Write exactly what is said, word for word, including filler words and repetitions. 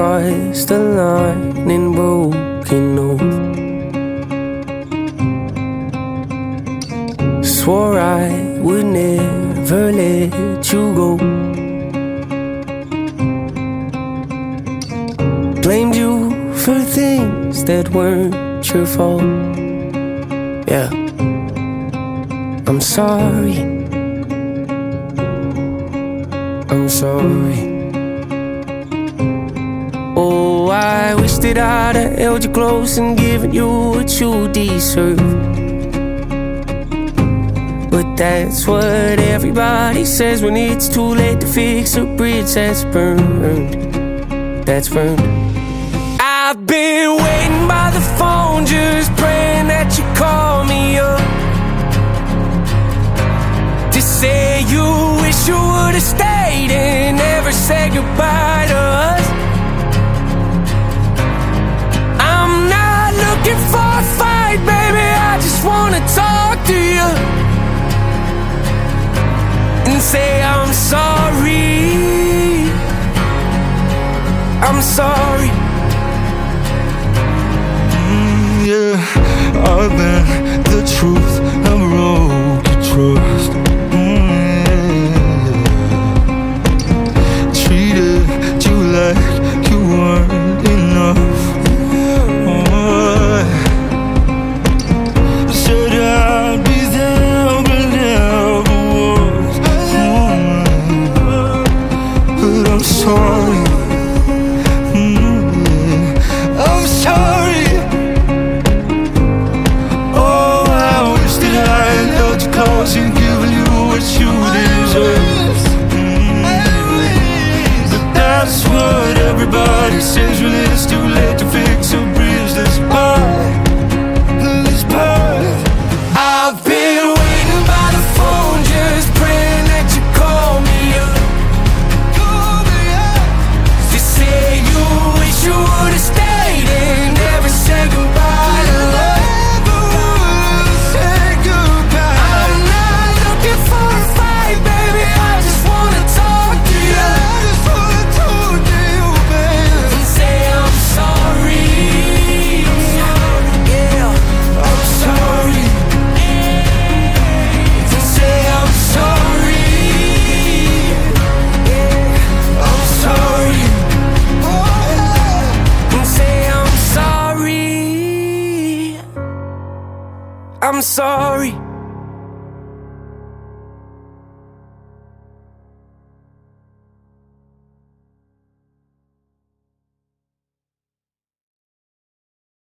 crossed the line and broken oath. Swore I would never let you go. Blamed you for things that weren't your fault. Yeah, I'm sorry. I'm sorry. Oh, I wish that I'd have held you close and given you what you deserve. But that's what everybody says when it's too late to fix a bridge that's burned. That's burned. I've been waiting by the phone, just praying that you call me up to say you wish you would have stayed and never said goodbye to us. I'm not looking for a fight, baby, I just wanna talk to you and say I'm sorry. I'm sorry. Mm, yeah, I've been the truth, I broke your trust. Mm, yeah. Treated you like you weren't enough. Oh, I said I'd be there, but never was. Mm, but I'm sorry. And giving you what you deserve. Mm. But that's what everybody says when it's too late to fix a bridge that's burned. That's burned. I've been waiting by the phone, just praying that you call me up to say you wish you would have stayed and never said goodbye to love. I'm sorry.